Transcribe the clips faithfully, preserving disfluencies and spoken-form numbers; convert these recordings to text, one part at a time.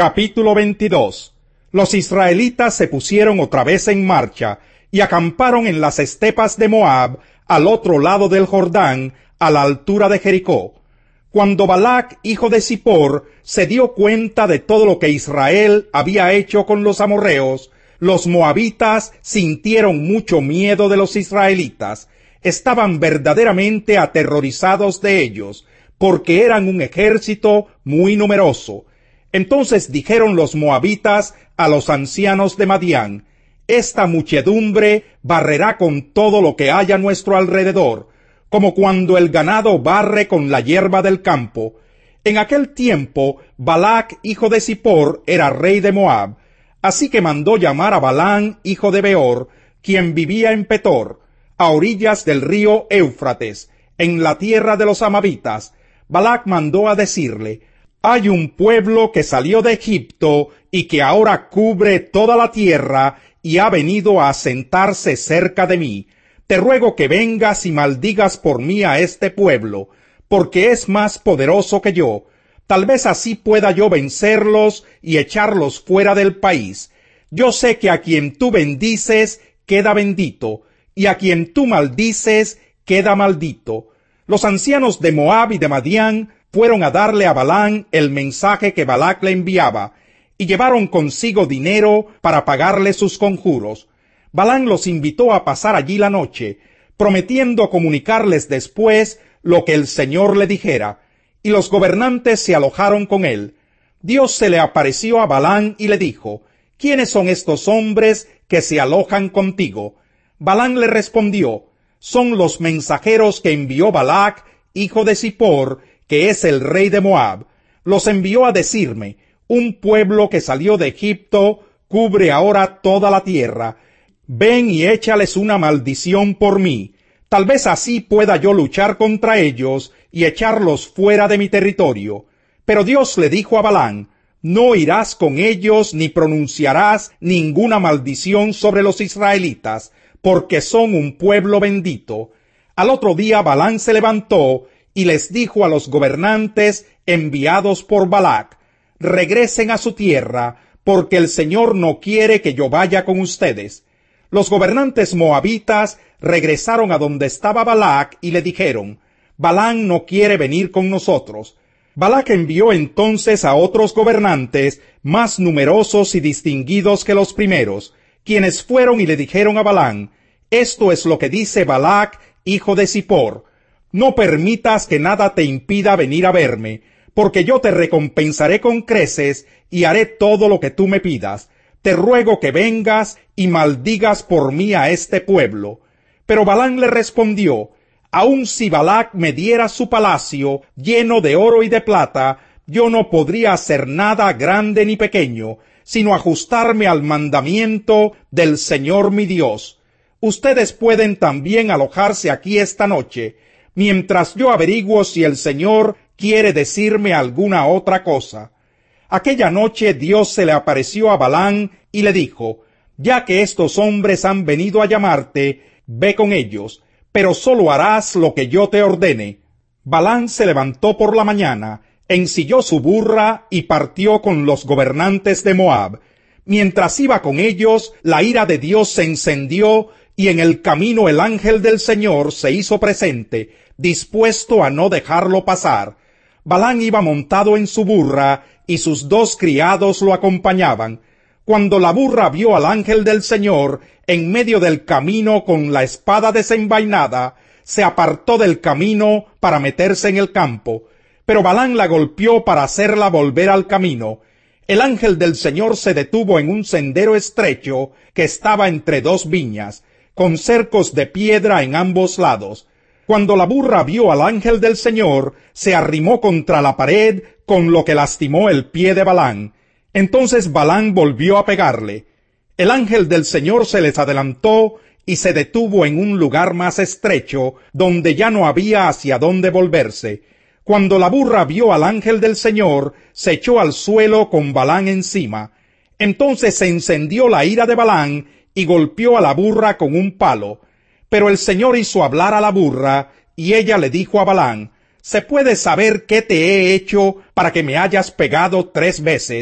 Capítulo veintidós. Los israelitas se pusieron otra vez en marcha y acamparon en las estepas de Moab, al otro lado del Jordán, a la altura de Jericó. Cuando Balac, hijo de Zippor, se dio cuenta de todo lo que Israel había hecho con los amorreos, los moabitas sintieron mucho miedo de los israelitas. Estaban verdaderamente aterrorizados de ellos, porque eran un ejército muy numeroso. Entonces dijeron los moabitas a los ancianos de Madián: esta muchedumbre barrerá con todo lo que haya a nuestro alrededor, como cuando el ganado barre con la hierba del campo. En aquel tiempo Balac, hijo de Zippor, era rey de Moab, así que mandó llamar a Balán, hijo de Beor, quien vivía en Petor, a orillas del río Éufrates, en la tierra de los amabitas. Balac mandó a decirle: hay un pueblo que salió de Egipto y que ahora cubre toda la tierra y ha venido a asentarse cerca de mí. Te ruego que vengas y maldigas por mí a este pueblo, porque es más poderoso que yo. Tal vez así pueda yo vencerlos y echarlos fuera del país. Yo sé que a quien tú bendices queda bendito, y a quien tú maldices queda maldito. Los ancianos de Moab y de Madián fueron a darle a Balán el mensaje que Balac le enviaba, y llevaron consigo dinero para pagarle sus conjuros. Balán los invitó a pasar allí la noche, prometiendo comunicarles después lo que el Señor le dijera, y los gobernantes se alojaron con él. Dios se le apareció a Balán y le dijo: ¿quiénes son estos hombres que se alojan contigo? Balán le respondió: son los mensajeros que envió Balac, hijo de Zippor, que es el rey de Moab. Los envió a decirme: un pueblo que salió de Egipto cubre ahora toda la tierra. Ven y échales una maldición por mí. Tal vez así pueda yo luchar contra ellos y echarlos fuera de mi territorio. Pero Dios le dijo a Balán: no irás con ellos ni pronunciarás ninguna maldición sobre los israelitas, porque son un pueblo bendito. Al otro día Balán se levantó y les dijo a los gobernantes enviados por Balac: regresen a su tierra, porque el Señor no quiere que yo vaya con ustedes. Los gobernantes moabitas regresaron a donde estaba Balac y le dijeron: Balán no quiere venir con nosotros. Balac envió entonces a otros gobernantes más numerosos y distinguidos que los primeros, quienes fueron y le dijeron a Balán: esto es lo que dice Balac, hijo de Zippor: no permitas que nada te impida venir a verme, porque yo te recompensaré con creces y haré todo lo que tú me pidas. Te ruego que vengas y maldigas por mí a este pueblo. Pero Balán le respondió: aun si Balac me diera su palacio lleno de oro y de plata, yo no podría hacer nada grande ni pequeño, sino ajustarme al mandamiento del Señor mi Dios. Ustedes pueden también alojarse aquí esta noche, mientras yo averiguo si el Señor quiere decirme alguna otra cosa. Aquella noche Dios se le apareció a Balán y le dijo: ya que estos hombres han venido a llamarte, ve con ellos, pero sólo harás lo que yo te ordene. Balán se levantó por la mañana, ensilló su burra y partió con los gobernantes de Moab. Mientras iba con ellos, la ira de Dios se encendió, y en el camino el ángel del Señor se hizo presente, dispuesto a no dejarlo pasar. Balán iba montado en su burra, y sus dos criados lo acompañaban. Cuando la burra vio al ángel del Señor en medio del camino con la espada desenvainada, se apartó del camino para meterse en el campo. Pero Balán la golpeó para hacerla volver al camino. El ángel del Señor se detuvo en un sendero estrecho que estaba entre dos viñas, con cercos de piedra en ambos lados. Cuando la burra vio al ángel del Señor, se arrimó contra la pared, con lo que lastimó el pie de Balán. Entonces Balán volvió a pegarle. El ángel del Señor se les adelantó y se detuvo en un lugar más estrecho, donde ya no había hacia dónde volverse. Cuando la burra vio al ángel del Señor, se echó al suelo con Balán encima. Entonces se encendió la ira de Balán y golpeó a la burra con un palo. Pero el Señor hizo hablar a la burra, y ella le dijo a Balán: ¿se puede saber qué te he hecho para que me hayas pegado tres veces?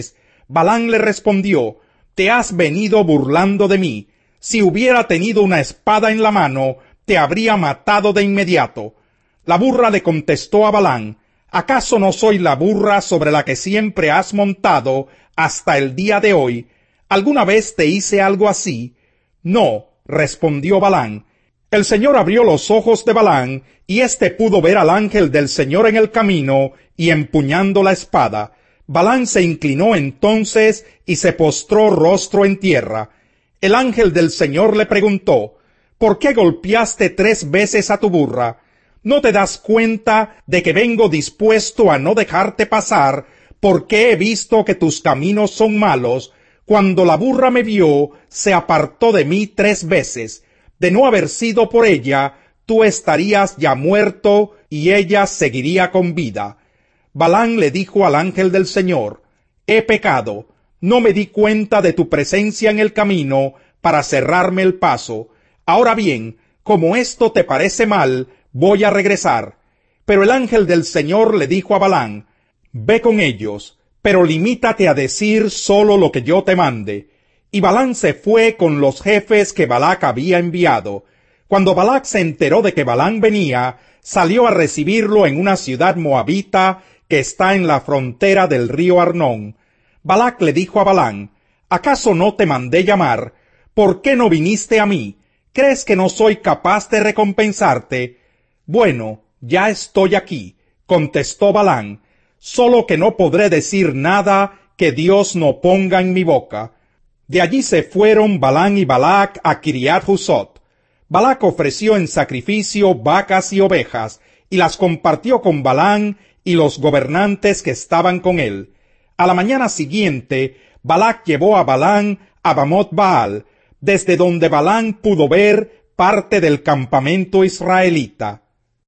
Balaam le respondió: «Te has venido burlando de mí. Si hubiera tenido una espada en la mano, te habría matado de inmediato». La burra le contestó a Balaam: «¿Acaso no soy la burra sobre la que siempre has montado hasta el día de hoy? ¿Alguna vez te hice algo así?» «No», respondió Balaam. El Señor abrió los ojos de Balaam, y éste pudo ver al ángel del Señor en el camino y empuñando la espada. Balaam se inclinó entonces y se postró rostro en tierra. El ángel del Señor le preguntó: «¿Por qué golpeaste tres veces a tu burra? ¿No te das cuenta de que vengo dispuesto a no dejarte pasar, porque he visto que tus caminos son malos? Cuando la burra me vio, se apartó de mí tres veces. De no haber sido por ella, tú estarías ya muerto y ella seguiría con vida». Balaam le dijo al ángel del Señor: «He pecado, no me di cuenta de tu presencia en el camino para cerrarme el paso. Ahora bien, como esto te parece mal, voy a regresar». Pero el ángel del Señor le dijo a Balaam: «Ve con ellos, pero limítate a decir solo lo que yo te mande». Y Balaam se fue con los jefes que Balac había enviado. Cuando Balac se enteró de que Balaam venía, salió a recibirlo en una ciudad moabita que está en la frontera del río Arnón. Balac le dijo a Balaam: «¿Acaso no te mandé llamar? ¿Por qué no viniste a mí? ¿Crees que no soy capaz de recompensarte?» «Bueno, ya estoy aquí», contestó Balaam, «solo que no podré decir nada que Dios no ponga en mi boca». De allí se fueron Balaam y Balac a Kiriat Husot. Balac ofreció en sacrificio vacas y ovejas, y las compartió con Balaam y los gobernantes que estaban con él. A la mañana siguiente, Balac llevó a Balaam a Bamot Baal, desde donde Balaam pudo ver parte del campamento israelita.